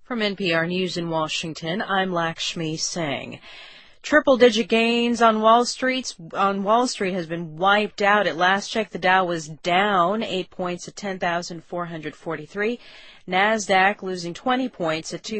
From NPR News in Washington, I'm Lakshmi Singh. Triple-digit gains on Wall Street has been wiped out. At last check, the Dow was down 8 points at 10,443. NASDAQ losing 20 points at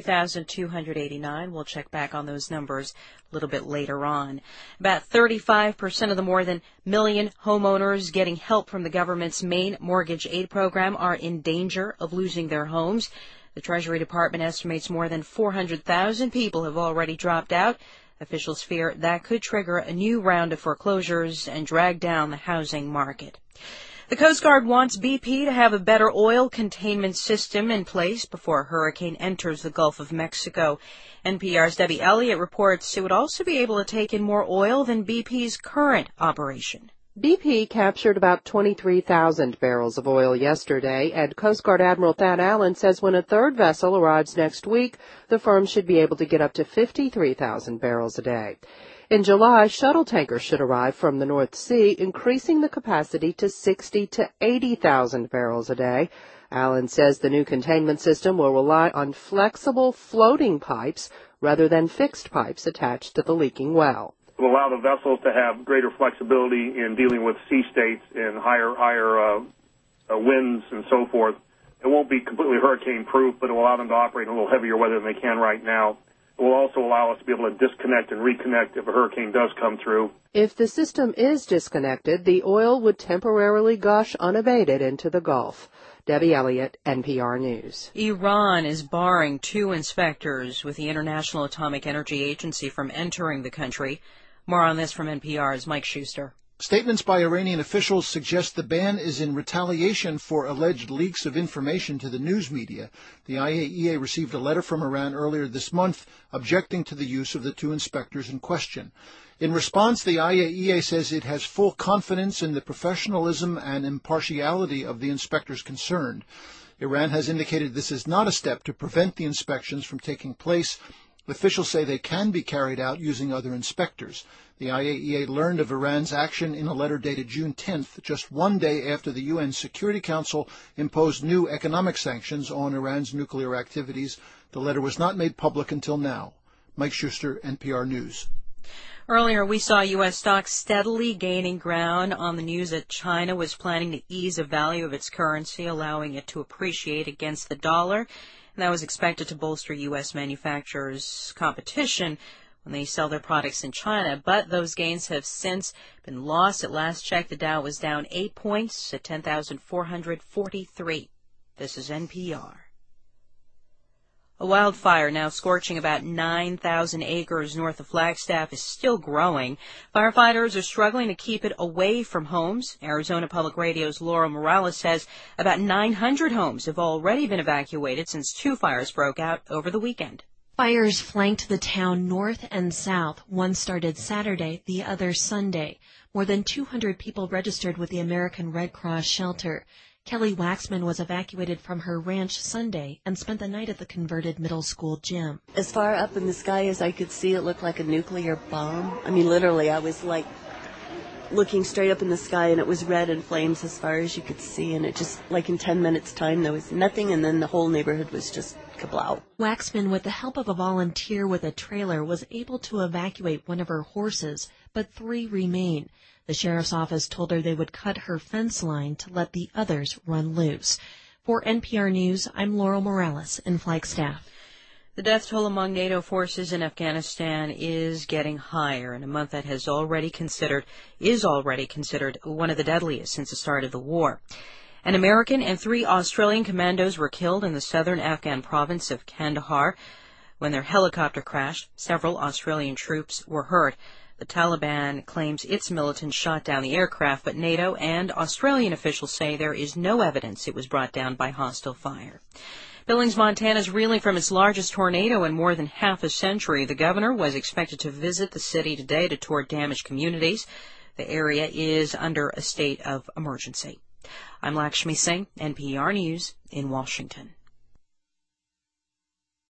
2,289. We'll check back on those numbers a little bit later on. About 35% of the more than million homeowners getting help from the government's main mortgage aid program are in danger of losing their homes. The Treasury Department estimates more than 400,000 people have already dropped out. Officials fear that could trigger a new round of foreclosures and drag down the housing market. The Coast Guard wants BP to have a better oil containment system in place before a hurricane enters the Gulf of Mexico. NPR's Debbie Elliott reports it would also be able to take in more oil than BP's current operation. BP captured about 23,000 barrels of oil yesterday, and Coast Guard Admiral Thad Allen says when a third vessel arrives next week, the firm should be able to get up to 53,000 barrels a day. In July, shuttle tankers should arrive from the North Sea, increasing the capacity to 60 to 80,000 barrels a day. Allen says the new containment system will rely on flexible floating pipes rather than fixed pipes attached to the leaking well. It will allow the vessels to have greater flexibility in dealing with sea states and higher winds and so forth. It won't be completely hurricane-proof, but it will allow them to operate in a little heavier weather than they can right now. It will also allow us to be able to disconnect and reconnect if a hurricane does come through. If the system is disconnected, the oil would temporarily gush unabated into the Gulf. Debbie Elliott, NPR News. Iran is barring 2 inspectors with the International Atomic Energy Agency from entering the country. More on this from NPR's Mike Schuster. Statements by Iranian officials suggest the ban is in retaliation for alleged leaks of information to the news media. The IAEA received a letter from Iran earlier this month objecting to the use of the 2 inspectors in question. In response, the IAEA says it has full confidence in the professionalism and impartiality of the inspectors concerned. Iran has indicated this is not a step to prevent the inspections from taking place. Officials say they can be carried out using other inspectors. The IAEA learned of Iran's action in a letter dated June 10th, just one day after the UN Security Council imposed new economic sanctions on Iran's nuclear activities. The letter was not made public until now. Mike Schuster, NPR News. Earlier, we saw U.S. stocks steadily gaining ground on the news that China was planning to ease the value of its currency, allowing it to appreciate against the dollar. And that was expected to bolster U.S. manufacturers' competition when they sell their products in China. But those gains have since been lost. At last check, the Dow was down 8 points at 10,443. This is NPR. A wildfire now scorching about 9,000 acres north of Flagstaff is still growing. Firefighters are struggling to keep it away from homes. Arizona Public Radio's Laura Morales says about 900 homes have already been evacuated since 2 fires broke out over the weekend. Fires flanked the town north and south. One started Saturday, the other Sunday. More than 200 people registered with the American Red Cross shelter. Kelly Waxman was evacuated from her ranch Sunday and spent the night at the converted middle school gym. As far up in the sky as I could see, it looked like a nuclear bomb. I mean, literally, I was like looking straight up in the sky, and it was red in flames as far as you could see, and it just, like in 10 minutes' time, there was nothing, and then the whole neighborhood was just kablow. Waxman, with the help of a volunteer with a trailer, was able to evacuate one of her horses, but 3 remain. The sheriff's office told her they would cut her fence line to let the others run loose. For NPR News, I'm Laurel Morales in Flagstaff. The death toll among NATO forces in Afghanistan is getting higher in a month that is already considered one of the deadliest since the start of the war. An American and 3 Australian commandos were killed in the southern Afghan province of Kandahar when their helicopter crashed. Several Australian troops were hurt. The Taliban claims its militants shot down the aircraft, but NATO and Australian officials say there is no evidence it was brought down by hostile fire. Billings, Montana is reeling from its largest tornado in more than half a century. The governor was expected to visit the city today to tour damaged communities. The area is under a state of emergency. I'm Lakshmi Singh, NPR News in Washington.